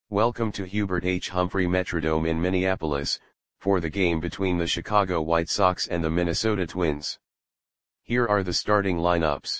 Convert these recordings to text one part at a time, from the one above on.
Welcome to Hubert H. Humphrey Metrodome in Minneapolis, for the game between the Chicago White Sox and the Minnesota Twins. Here are the starting lineups.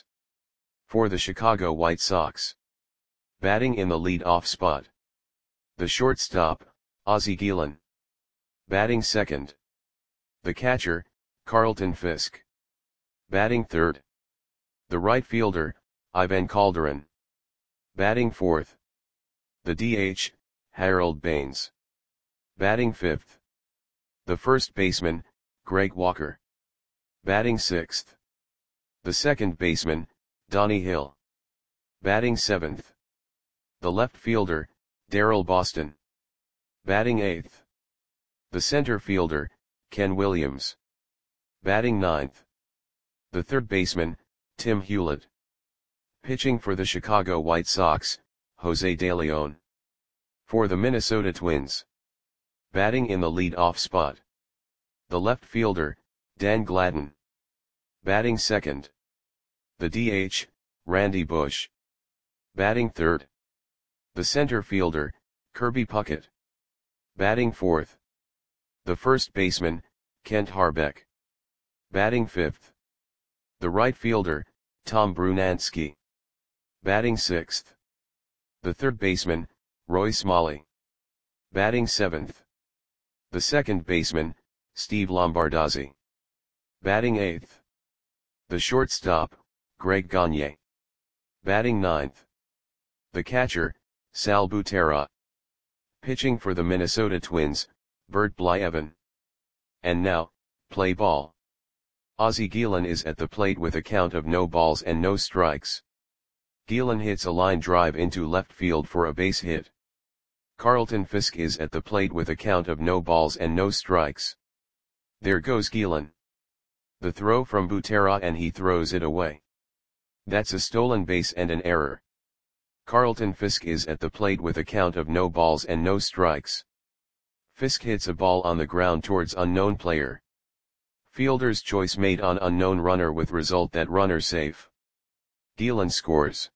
For the Chicago White Sox. Batting in the lead-off spot. The shortstop, Ozzie Guillen. Batting second. The catcher, Carlton Fisk. Batting third. The right fielder, Ivan Calderon. Batting fourth. The DH, Harold Baines. Batting fifth. The first baseman, Greg Walker. Batting sixth. The second baseman, Donnie Hill. Batting seventh. The left fielder, Darrell Boston. Batting eighth. The center fielder, Ken Williams. Batting ninth. The third baseman, Tim Hewlett. Pitching for the Chicago White Sox, Jose De Leon. For the Minnesota Twins. Batting in the lead-off spot. The left fielder, Dan Gladden. Batting second. The DH, Randy Bush. Batting third. The center fielder, Kirby Puckett. Batting fourth. The first baseman, Kent Harbeck. Batting fifth. The right fielder, Tom Brunansky. Batting sixth. The third baseman, Roy Smalley. Batting seventh. The second baseman, Steve Lombardozzi. Batting eighth. The shortstop, Greg Gagne. Batting ninth. The catcher, Sal Butera. Pitching for the Minnesota Twins, Bert Blyleven. And now, play ball. Ozzie Guillen is at the plate with a count of no balls and no strikes. Guillen hits a line drive into left field for a base hit. Carlton Fisk is at the plate with a count of no balls and no strikes. There goes Guillen. The throw from Butera and he throws it away. That's a stolen base and an error. Carlton Fisk is at the plate with a count of no balls and no strikes. Fisk hits a ball on the ground towards unknown player. Fielder's choice made on unknown runner with result that runner safe. Guillen scores.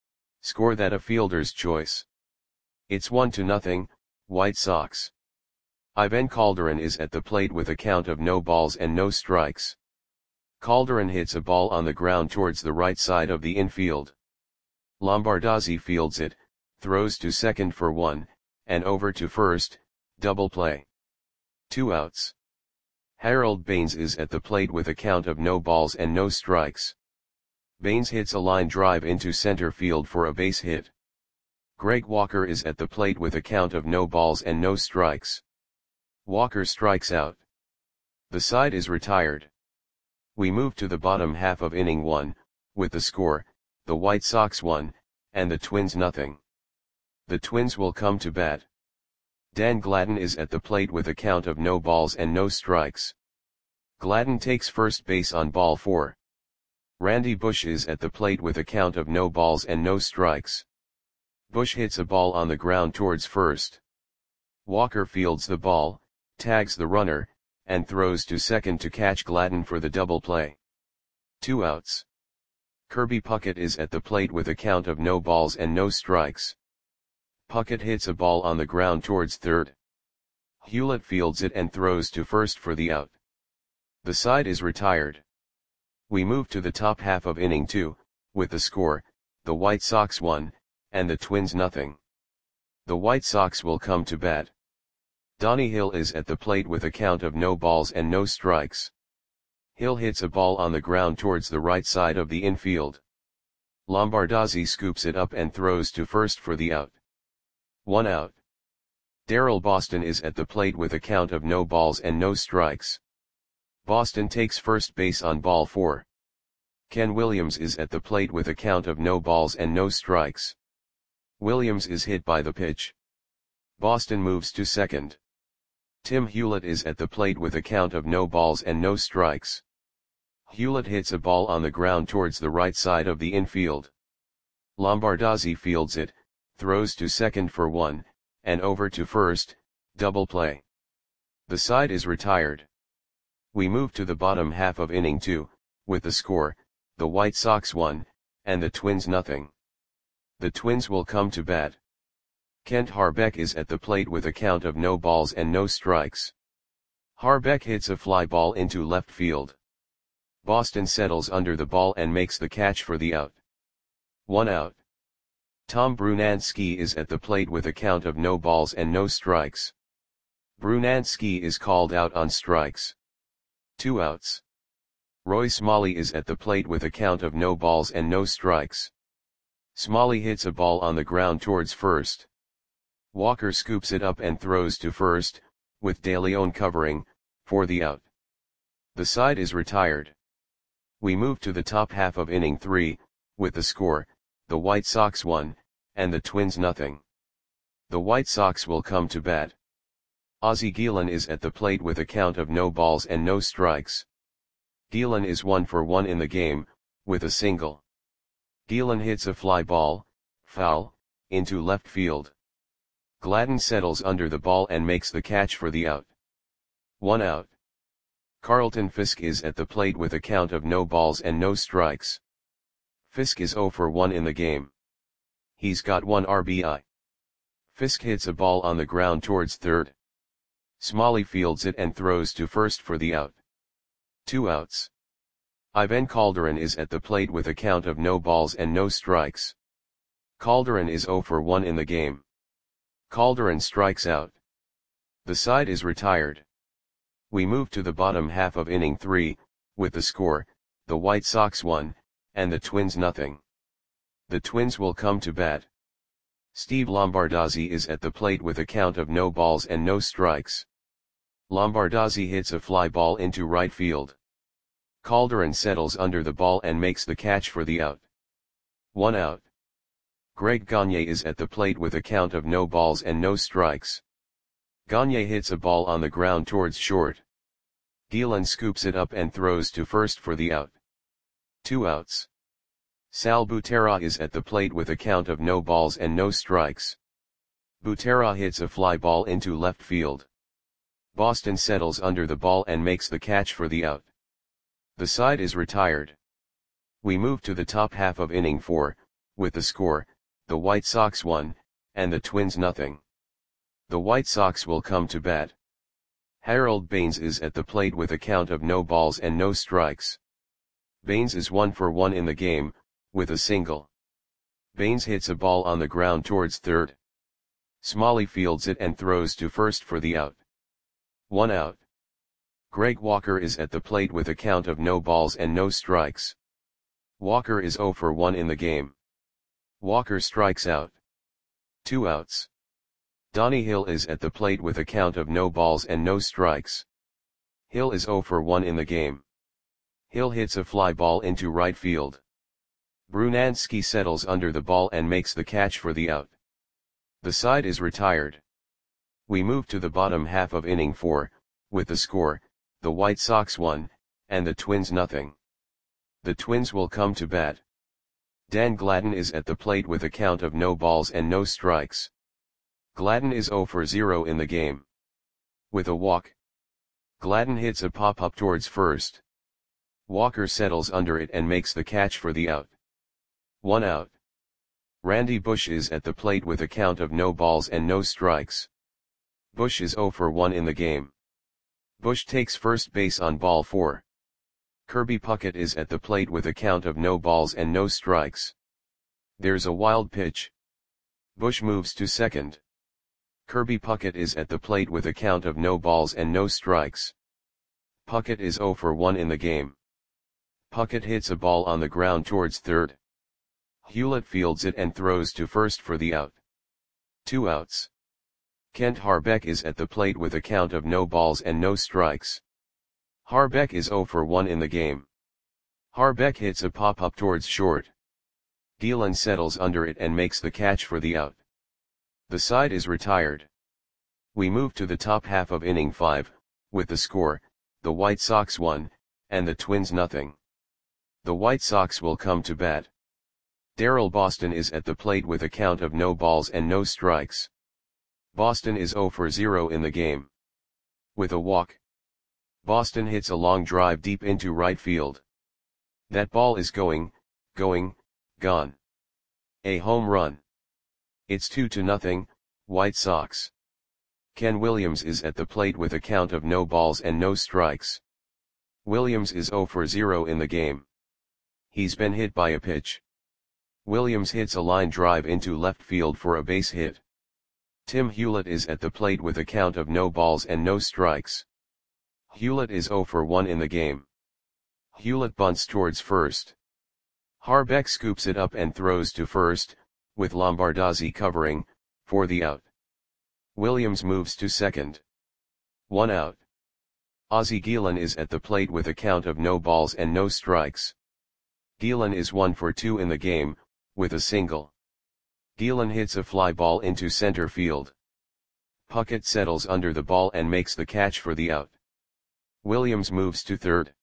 Score that a fielder's choice. It's 1-0, White Sox. Ivan Calderon is at the plate with a count of no balls and no strikes. Calderon hits a ball on the ground towards the right side of the infield. Lombardozzi fields it, throws to second for one, and over to first, double play. 2 outs. Harold Baines is at the plate with a count of no balls and no strikes. Baines hits a line drive into center field for a base hit. Greg Walker is at the plate with a count of no balls and no strikes. Walker strikes out. The side is retired. We move to the bottom half of inning 1, with the score, the White Sox 1, and the Twins nothing. The Twins will come to bat. Dan Gladden is at the plate with a count of no balls and no strikes. Gladden takes first base on ball 4. Randy Bush is at the plate with a count of no balls and no strikes. Bush hits a ball on the ground towards first. Walker fields the ball, tags the runner, and throws to second to catch Gladden for the double play. 2 outs. Kirby Puckett is at the plate with a count of no balls and no strikes. Puckett hits a ball on the ground towards third. Hewlett fields it and throws to first for the out. The side is retired. We move to the top half of inning 2, with the score, the White Sox 1, and the Twins nothing. The White Sox will come to bat. Donnie Hill is at the plate with a count of no balls and no strikes. Hill hits a ball on the ground towards the right side of the infield. Lombardozzi scoops it up and throws to first for the out. 1 out. Darrell Boston is at the plate with a count of no balls and no strikes. Boston takes first base on ball 4. Ken Williams is at the plate with a count of no balls and no strikes. Williams is hit by the pitch. Boston moves to second. Tim Hewlett is at the plate with a count of no balls and no strikes. Hewlett hits a ball on the ground towards the right side of the infield. Lombardozzi fields it, throws to second for one, and over to first, double play. The side is retired. We move to the bottom half of inning 2, with the score, the White Sox 1, and the Twins nothing. The Twins will come to bat. Kent Harbeck is at the plate with a count of no balls and no strikes. Harbeck hits a fly ball into left field. Boston settles under the ball and makes the catch for the out. 1 out. Tom Brunansky is at the plate with a count of no balls and no strikes. Brunansky is called out on strikes. 2 outs. Roy Smalley is at the plate with a count of no balls and no strikes. Smalley hits a ball on the ground towards first. Walker scoops it up and throws to first, with De Leon covering, for the out. The side is retired. We move to the top half of inning 3, with the score, the White Sox 1, and the Twins nothing. The White Sox will come to bat. Ozzie Guillen is at the plate with a count of no balls and no strikes. Guillen is 1 for 1 in the game, with a single. Guillen hits a fly ball, foul, into left field. Gladden settles under the ball and makes the catch for the out. 1 out. Carlton Fisk is at the plate with a count of no balls and no strikes. Fisk is 0 for 1 in the game. He's got 1 RBI. Fisk hits a ball on the ground towards third. Smalley fields it and throws to first for the out. 2 outs. Ivan Calderon is at the plate with a count of no balls and no strikes. Calderon is 0 for 1 in the game. Calderon strikes out. The side is retired. We move to the bottom half of inning 3, with the score, the White Sox 1, and the Twins nothing. The Twins will come to bat. Steve Lombardozzi is at the plate with a count of no balls and no strikes. Lombardozzi hits a fly ball into right field. Calderon settles under the ball and makes the catch for the out. 1 out. Greg Gagne is at the plate with a count of no balls and no strikes. Gagne hits a ball on the ground towards short. Guillen scoops it up and throws to first for the out. 2 outs. Sal Butera is at the plate with a count of no balls and no strikes. Butera hits a fly ball into left field. Boston settles under the ball and makes the catch for the out. The side is retired. We move to the top half of inning 4, with the score, the White Sox 1, and the Twins nothing. The White Sox will come to bat. Harold Baines is at the plate with a count of no balls and no strikes. Baines is 1 for 1 in the game, with a single. Baines hits a ball on the ground towards third. Smalley fields it and throws to first for the out. 1 out. Greg Walker is at the plate with a count of no balls and no strikes. Walker is 0 for 1 in the game. Walker strikes out. 2 outs. Donnie Hill is at the plate with a count of no balls and no strikes. Hill is 0 for 1 in the game. Hill hits a fly ball into right field. Brunansky settles under the ball and makes the catch for the out. The side is retired. We move to the bottom half of inning 4, with the score, the White Sox 1, and the Twins nothing. The Twins will come to bat. Dan Gladden is at the plate with a count of no balls and no strikes. Gladden is 0 for 0 in the game. With a walk. Gladden hits a pop-up towards first. Walker settles under it and makes the catch for the out. 1 out. Randy Bush is at the plate with a count of no balls and no strikes. Bush is 0 for 1 in the game. Bush takes first base on ball 4. Kirby Puckett is at the plate with a count of no balls and no strikes. There's a wild pitch. Bush moves to second. Kirby Puckett is at the plate with a count of no balls and no strikes. Puckett is 0 for 1 in the game. Puckett hits a ball on the ground towards third. Hewlett fields it and throws to first for the out. 2 outs. Kent Harbeck is at the plate with a count of no balls and no strikes. Harbeck is 0 for 1 in the game. Harbeck hits a pop-up towards short. Guillen settles under it and makes the catch for the out. The side is retired. We move to the top half of inning 5, with the score, the White Sox 1, and the Twins nothing. The White Sox will come to bat. Darryl Boston is at the plate with a count of no balls and no strikes. Boston is 0 for 0 in the game. With a walk. Boston hits a long drive deep into right field. That ball is going, gone. A home run. It's 2-0, White Sox. Ken Williams is at the plate with a count of no balls and no strikes. Williams is 0 for 0 in the game. He's been hit by a pitch. Williams hits a line drive into left field for a base hit. Tim Hewlett is at the plate with a count of no balls and no strikes. Hewlett is 0 for 1 in the game. Hewlett bunts towards first. Harbeck scoops it up and throws to first, with Lombardozzi covering, for the out. Williams moves to second. 1 out. Ozzie Guillen is at the plate with a count of no balls and no strikes. Guillen is 1 for 2 in the game, with a single. Guillen hits a fly ball into center field. Puckett settles under the ball and makes the catch for the out. Williams moves to third.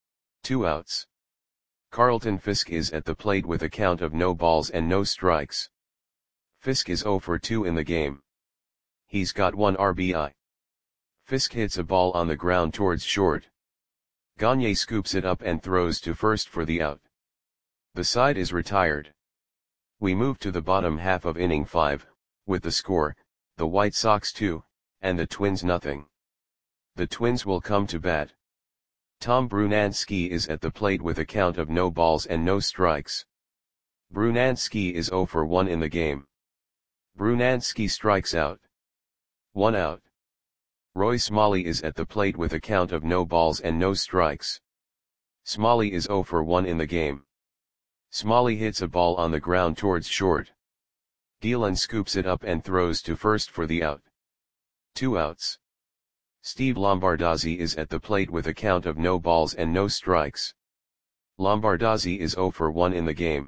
2 outs. Carlton Fisk is at the plate with a count of no balls and no strikes. Fisk is 0 for 2 in the game. He's got 1 RBI. Fisk hits a ball on the ground towards short. Gagne scoops it up and throws to first for the out. The side is retired. We move to the bottom half of inning 5, with the score, the White Sox 2, and the Twins nothing. The Twins will come to bat. Tom Brunansky is at the plate with a count of no balls and no strikes. Brunansky is 0 for 1 in the game. Brunansky strikes out. 1 out. Roy Smalley is at the plate with a count of no balls and no strikes. Smalley is 0 for 1 in the game. Smalley hits a ball on the ground towards short. Guillen scoops it up and throws to first for the out. 2 outs. Steve Lombardozzi is at the plate with a count of no balls and no strikes. Lombardozzi is 0 for 1 in the game.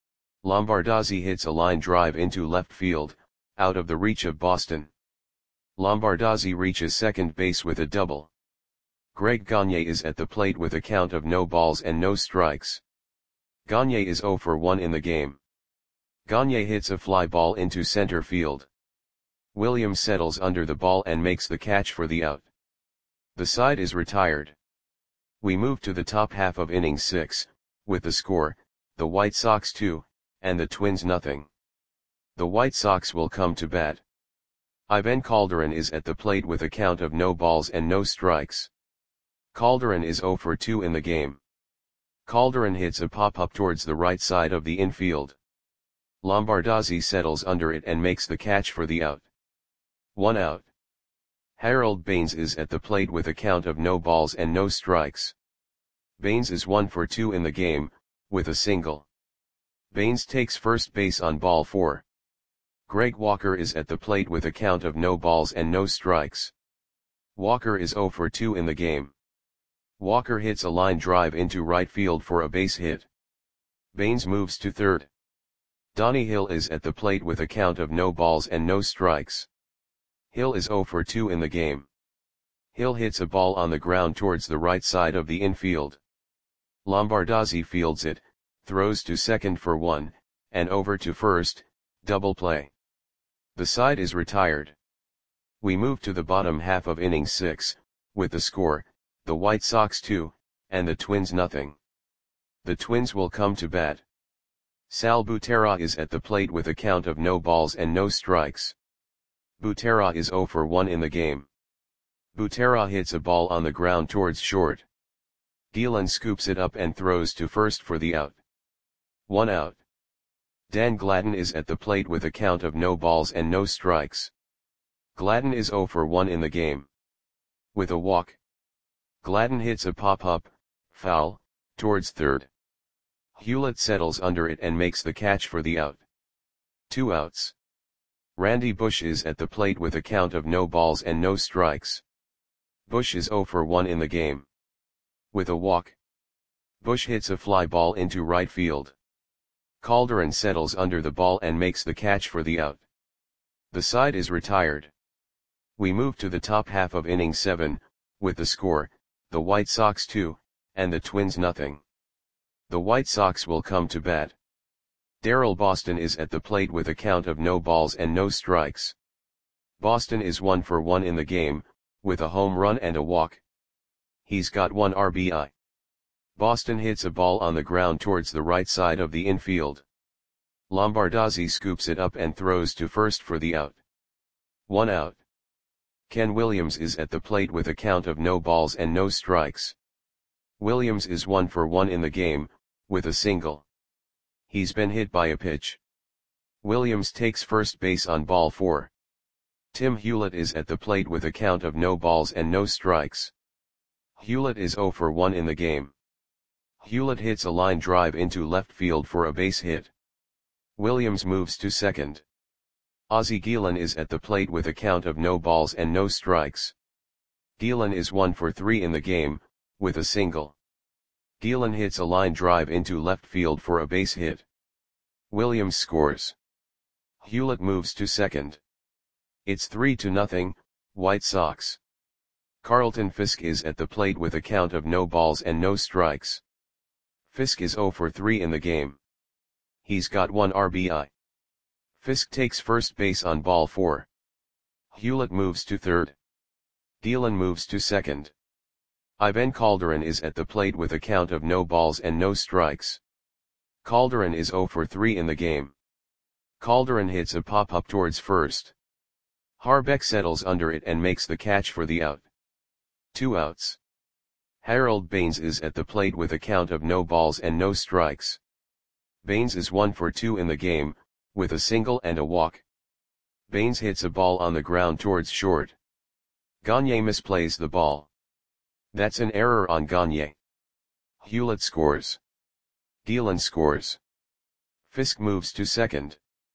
Lombardozzi hits a line drive into left field, out of the reach of Boston. Lombardozzi reaches second base with a double. Greg Gagne is at the plate with a count of no balls and no strikes. Gagne is 0 for 1 in the game. Gagne hits a fly ball into center field. Williams settles under the ball and makes the catch for the out. The side is retired. We move to the top half of inning 6, with the score, the White Sox 2, and the Twins nothing. The White Sox will come to bat. Ivan Calderon is at the plate with a count of no balls and no strikes. Calderon is 0 for 2 in the game. Calderon hits a pop-up towards the right side of the infield. Lombardozzi settles under it and makes the catch for the out. 1 out. Harold Baines is at the plate with a count of no balls and no strikes. Baines is 1 for 2 in the game, with a single. Baines takes first base on ball 4. Greg Walker is at the plate with a count of no balls and no strikes. Walker is 0 for 2 in the game. Walker hits a line drive into right field for a base hit. Baines moves to third. Donnie Hill is at the plate with a count of no balls and no strikes. Hill is 0 for 2 in the game. Hill hits a ball on the ground towards the right side of the infield. Lombardozzi fields it, throws to second for 1, and over to first, double play. The side is retired. We move to the bottom half of inning 6, with the score, the White Sox 2, and the Twins nothing. The Twins will come to bat. Sal Butera is at the plate with a count of no balls and no strikes. Butera is 0 for 1 in the game. Butera hits a ball on the ground towards short. Guillen scoops it up and throws to first for the out. 1 out. Dan Gladden is at the plate with a count of no balls and no strikes. Gladden is 0 for 1 in the game. With a walk. Gladden hits a pop-up, foul, towards third. Hewlett settles under it and makes the catch for the out. 2 outs. Randy Bush is at the plate with a count of no balls and no strikes. Bush is 0 for 1 in the game. With a walk. Bush hits a fly ball into right field. Calderon settles under the ball and makes the catch for the out. The side is retired. We move to the top half of inning 7, with the score, the White Sox 2, and the Twins nothing. The White Sox will come to bat. Darrell Boston is at the plate with a count of no balls and no strikes. Boston is 1 for 1 in the game, with a home run and a walk. He's got 1 RBI. Boston hits a ball on the ground towards the right side of the infield. Lombardozzi scoops it up and throws to first for the out. 1 out. Ken Williams is at the plate with a count of no balls and no strikes. Williams is 1 for 1 in the game, with a single. He's been hit by a pitch. Williams takes first base on ball 4. Tim Hewlett is at the plate with a count of no balls and no strikes. Hewlett is 0 for 1 in the game. Hewlett hits a line drive into left field for a base hit. Williams moves to second. Ozzie Guillen is at the plate with a count of no balls and no strikes. Guillen is 1 for 3 in the game, with a single. Guillen hits a line drive into left field for a base hit. Williams scores. Hewlett moves to second. It's 3-0, White Sox. Carlton Fisk is at the plate with a count of no balls and no strikes. Fisk is 0 for 3 in the game. He's got 1 RBI. Fisk takes first base on ball 4. Hewlett moves to third. Guillen moves to second. Ivan Calderon is at the plate with a count of no balls and no strikes. Calderon is 0 for 3 in the game. Calderon hits a pop-up towards first. Harbeck settles under it and makes the catch for the out. 2 outs. Harold Baines is at the plate with a count of no balls and no strikes. Baines is 1 for 2 in the game, with a single and a walk. Baines hits a ball on the ground towards short. Gagne misplays the ball. That's an error on Gagne. Hewlett scores. Guillen scores. Fisk moves to second.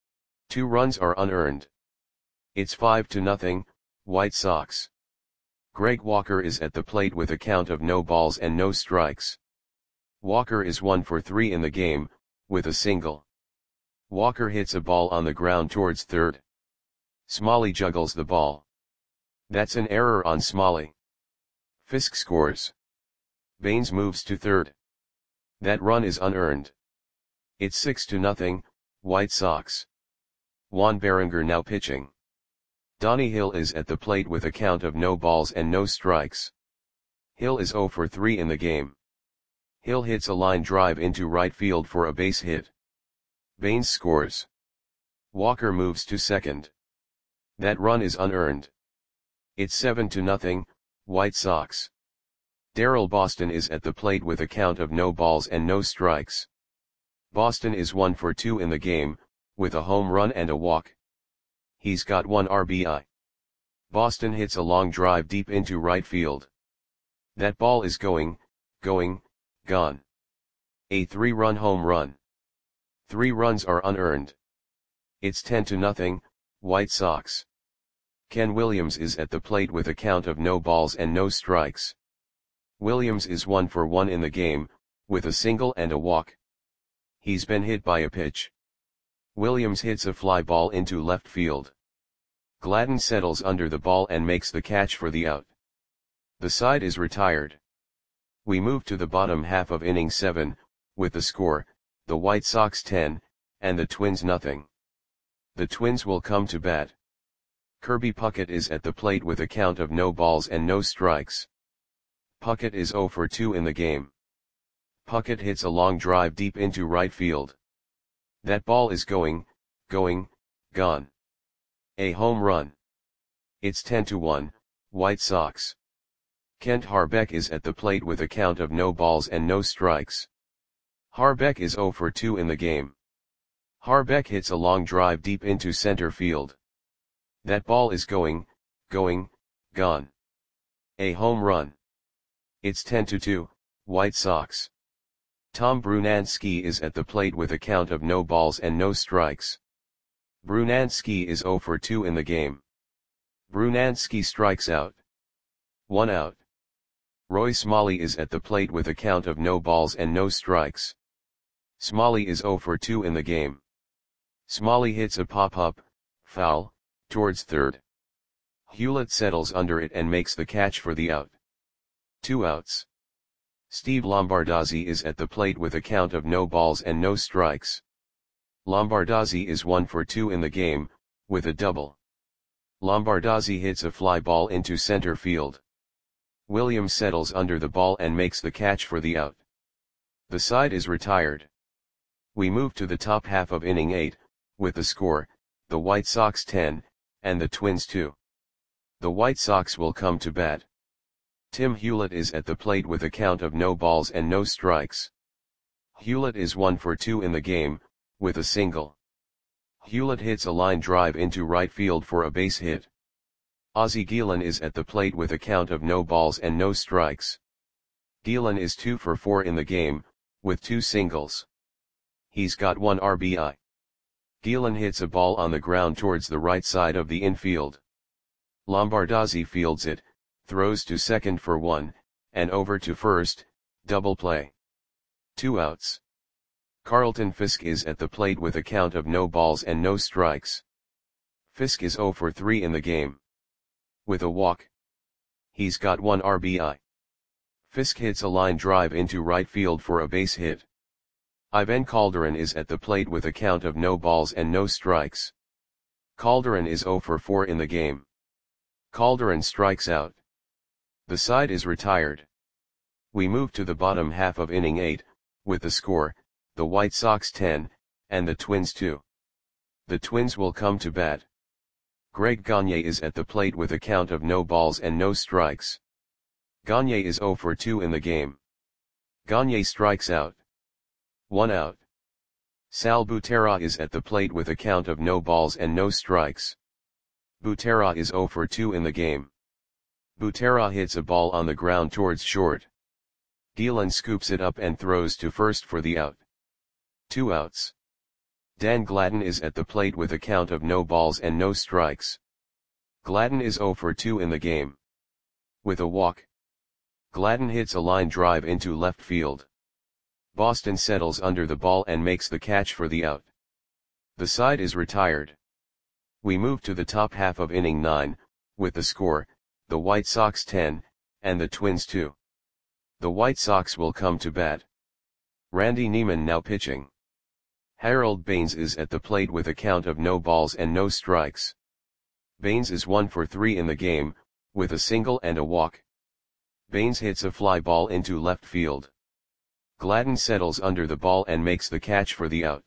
2 runs are unearned. It's 5-0, White Sox. Greg Walker is at the plate with a count of no balls and no strikes. Walker is 1 for 3 in the game, with a single. Walker hits a ball on the ground towards third. Smalley juggles the ball. That's an error on Smalley. Fisk scores. Baines moves to third. That run is unearned. It's 6-0, White Sox. Juan Berenger now pitching. Donnie Hill is at the plate with a count of no balls and no strikes. Hill is 0 for 3 in the game. Hill hits a line drive into right field for a base hit. Baines scores. Walker moves to second. That run is unearned. It's 7-0, White Sox. Darrell Boston is at the plate with a count of no balls and no strikes. Boston is 1 for 2 in the game, with a home run and a walk. He's got 1 RBI. Boston hits a long drive deep into right field. That ball is gone. A 3-run home run. 3 runs are unearned. It's 10-0, White Sox. Ken Williams is at the plate with a count of no balls and no strikes. Williams is 1 for 1 in the game, with a single and a walk. He's been hit by a pitch. Williams hits a fly ball into left field. Gladden settles under the ball and makes the catch for the out. The side is retired. We move to the bottom half of inning 7, with the score, the White Sox 10, and the Twins nothing. The Twins will come to bat. Kirby Puckett is at the plate with a count of no balls and no strikes. Puckett is 0 for 2 in the game. Puckett hits a long drive deep into right field. That ball is gone. A home run. It's 10-1, White Sox. Kent Harbeck is at the plate with a count of no balls and no strikes. Harbeck is 0 for 2 in the game. Harbeck hits a long drive deep into center field. That ball is gone. A home run. It's 10-2, White Sox. Tom Brunansky is at the plate with a count of no balls and no strikes. Brunansky is 0 for 2 in the game. Brunansky strikes out. 1 out. Roy Smalley is at the plate with a count of no balls and no strikes. Smalley is 0 for 2 in the game. Smalley hits a pop-up, foul, towards third. Hewlett settles under it and makes the catch for the out. 2 outs. Steve Lombardozzi is at the plate with a count of no balls and no strikes. Lombardozzi is 1 for 2 in the game, with a double. Lombardozzi hits a fly ball into center field. Williams settles under the ball and makes the catch for the out. The side is retired. We move to the top half of inning 8, with the score, the White Sox 10, and the Twins 2. The White Sox will come to bat. Tim Hewlett is at the plate with a count of no balls and no strikes. Hewlett is 1 for 2 in the game, with a single. Hewlett hits a line drive into right field for a base hit. Ozzie Guillen is at the plate with a count of no balls and no strikes. Guillen is 2 for 4 in the game, with 2 singles. He's got 1 RBI. Guillen hits a ball on the ground towards the right side of the infield. Lombardozzi fields it, throws to second for 1, and over to first, double play. 2 outs. Carlton Fisk is at the plate with a count of no balls and no strikes. Fisk is 0 for 3 in the game. With a walk. He's got 1 RBI. Fisk hits a line drive into right field for a base hit. Ivan Calderon is at the plate with a count of no balls and no strikes. Calderon is 0 for 4 in the game. Calderon strikes out. The side is retired. We move to the bottom half of inning 8, with the score, the White Sox 10, and the Twins 2. The Twins will come to bat. Greg Gagne is at the plate with a count of no balls and no strikes. Gagne is 0 for 2 in the game. Gagne strikes out. 1 out. Sal Butera is at the plate with a count of no balls and no strikes. Butera is 0 for 2 in the game. Butera hits a ball on the ground towards short. Guillen scoops it up and throws to first for the out. 2 outs. Dan Gladden is at the plate with a count of no balls and no strikes. Gladden is 0 for 2 in the game. With a walk. Gladden hits a line drive into left field. Boston settles under the ball and makes the catch for the out. The side is retired. We move to the top half of inning 9, with the score, the White Sox 10, and the Twins 2. The White Sox will come to bat. Randy Neiman now pitching. Harold Baines is at the plate with a count of no balls and no strikes. Baines is 1 for 3 in the game, with a single and a walk. Baines hits a fly ball into left field. Gladden settles under the ball and makes the catch for the out.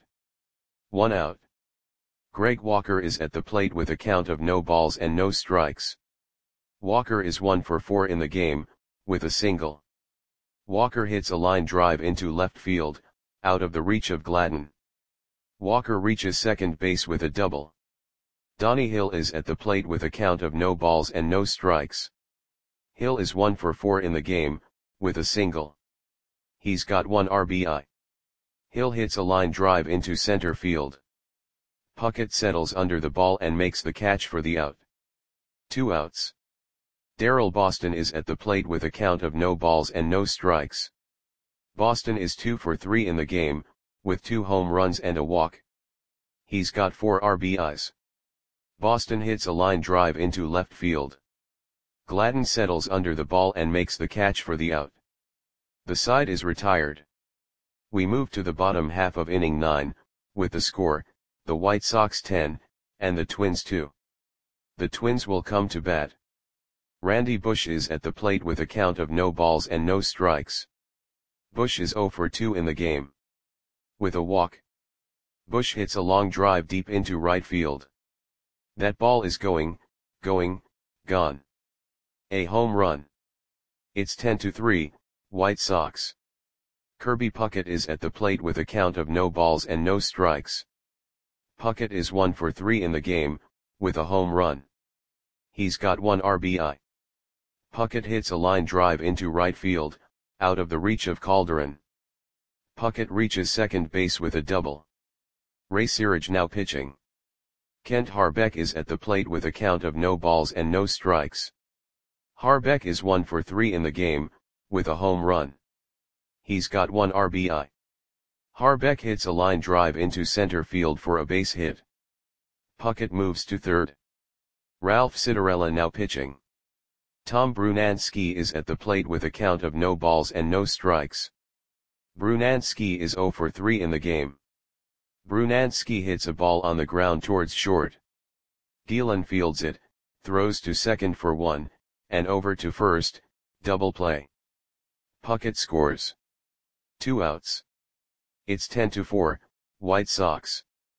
1 out. Greg Walker is at the plate with a count of no balls and no strikes. Walker is 1 for 4 in the game, with a single. Walker hits a line drive into left field, out of the reach of Gladden. Walker reaches second base with a double. Donnie Hill is at the plate with a count of no balls and no strikes. Hill is 1 for 4 in the game, with a single. He's got 1 RBI. Hill hits a line drive into center field. Puckett settles under the ball and makes the catch for the out. 2 outs. Darrell Boston is at the plate with a count of no balls and no strikes. Boston is 2 for 3 in the game, with 2 home runs and a walk. He's got 4 RBIs. Boston hits a line drive into left field. Gladden settles under the ball and makes the catch for the out. The side is retired. We move to the bottom half of inning 9, with the score, the White Sox 10, and the Twins 2. The Twins will come to bat. Randy Bush is at the plate with a count of no balls and no strikes. Bush is 0 for 2 in the game. With a walk. Bush hits a long drive deep into right field. That ball is going, gone. A home run. It's 10-3, White Sox. Kirby Puckett is at the plate with a count of no balls and no strikes. Puckett is 1 for 3 in the game, with a home run. He's got 1 RBI. Puckett hits a line drive into right field, out of the reach of Calderon. Puckett reaches second base with a double. Ray Searage now pitching. Kent Harbeck is at the plate with a count of no balls and no strikes. Harbeck is 1 for 3 in the game, with a home run. He's got 1 RBI. Harbeck hits a line drive into center field for a base hit. Puckett moves to third. Ralph Citarella now pitching. Tom Brunansky is at the plate with a count of no balls and no strikes. Brunansky is 0 for 3 in the game. Brunansky hits a ball on the ground towards short. Guillen fields it, throws to second for 1, and over to first, double play. Puckett scores. 2 outs. It's 10-4, White Sox.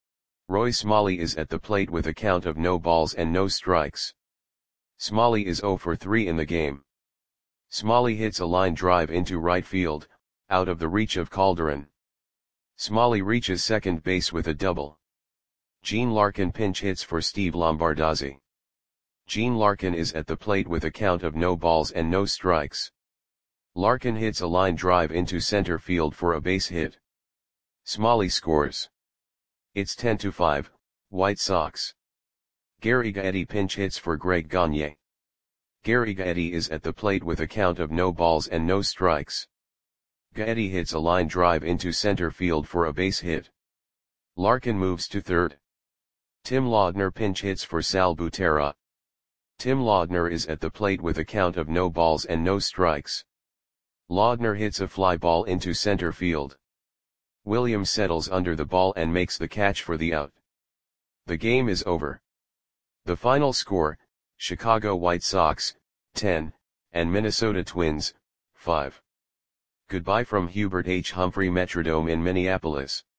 Roy Smalley is at the plate with a count of no balls and no strikes. Smalley is 0 for 3 in the game. Smalley hits a line drive into right field, out of the reach of Calderon. Smalley reaches second base with a double. Gene Larkin pinch hits for Steve Lombardozzi. Gene Larkin is at the plate with a count of no balls and no strikes. Larkin hits a line drive into center field for a base hit. Smalley scores. It's 10-5, White Sox. Gary Gaetti pinch hits for Greg Gagne. Gary Gaetti is at the plate with a count of no balls and no strikes. Gaetti hits a line drive into center field for a base hit. Larkin moves to third. Tim Laudner pinch hits for Sal Butera. Tim Laudner is at the plate with a count of no balls and no strikes. Laudner hits a fly ball into center field. Williams settles under the ball and makes the catch for the out. The game is over. The final score, Chicago White Sox, 10, and Minnesota Twins, 5. Goodbye from Hubert H. Humphrey Metrodome in Minneapolis.